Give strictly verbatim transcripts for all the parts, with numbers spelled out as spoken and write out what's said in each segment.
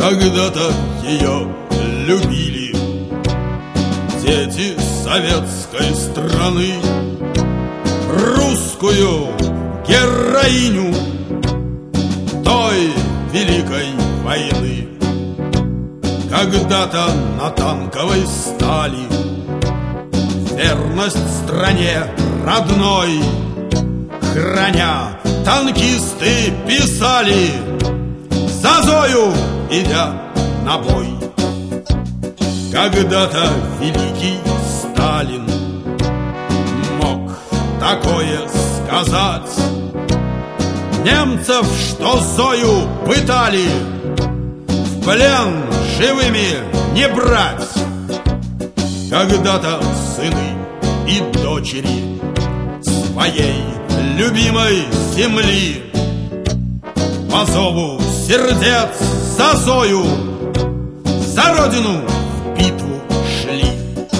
Когда-то ее любили дети советской страны, русскую героиню той великой войны. Когда-то на танковой стали верность стране родной храня, танкисты писали за Зою, идя на бой. Когда-то великий Сталин мог такое сказать: немцев, что Зою пытали, в плен живыми не брать. Когда-то сыны и дочери своей любимой земли по зову сердец за Зою, за родину в битву шли.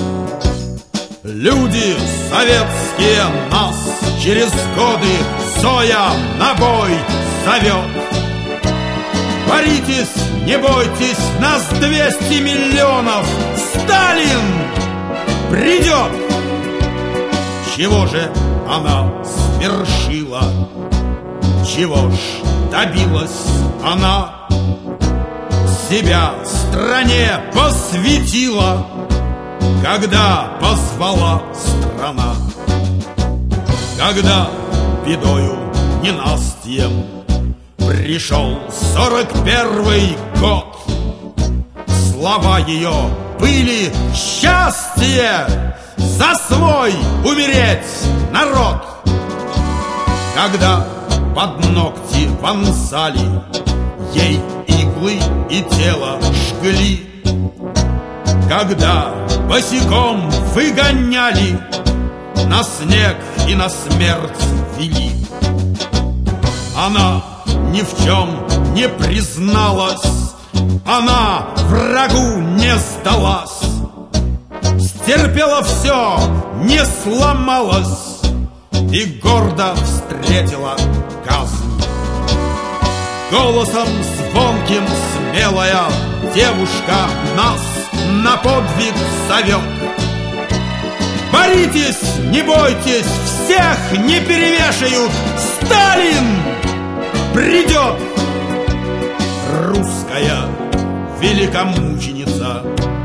Люди советские нас через годы Зоя на бой зовет. Боритесь, не бойтесь, нас двести миллионов, Сталин придет. Чего же она свершила? Чего ж добилась она? Себя стране посвятила, когда позвала страна. Когда бедою ненастьем пришел сорок первый год, слова ее были счастье за свой умереть народ. Когда под ногти вонзали ей иглы и тело жгли, когда босиком выгоняли, на снег и на смерть вели, она ни в чем не призналась, она врагу не сдалась, стерпела все, не сломалась и гордо встретила казнь. Голосом звонким смелая девушка нас на подвиг зовет. Боритесь, не бойтесь, всех не перевешают, Сталин придет. Русская великомученица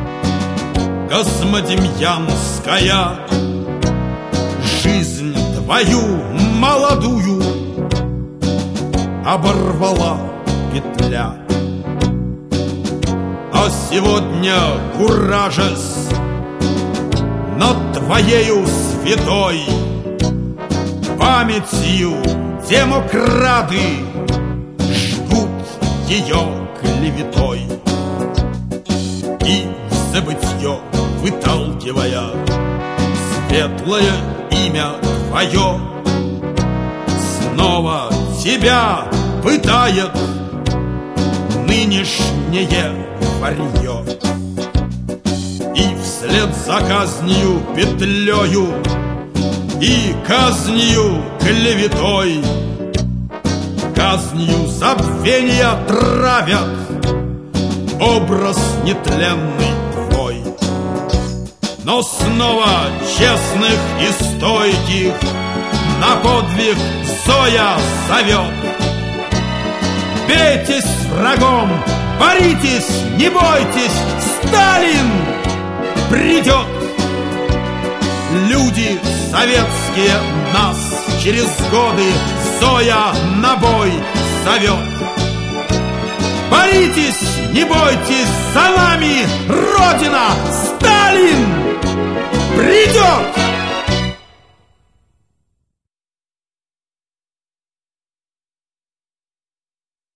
Космодемьянская, жизнь твою молодую оборвала петля. А сегодня куражес над твоею святой памятью демократы жгут ее клеветой. И в забытье выталкивая светлое имя твое, снова тебя пытает нынешнее варье. И вслед за казнью петлею и казнью клеветой, казнью забвения травят образ нетленный твой. Но снова честных и стойких на подвиг Зоя зовет. Бейтесь с врагом, боритесь, не бойтесь, Сталин придет. Люди советские нас через годы Зоя на бой зовет. Боритесь, не бойтесь, за нами Родина! Сталин!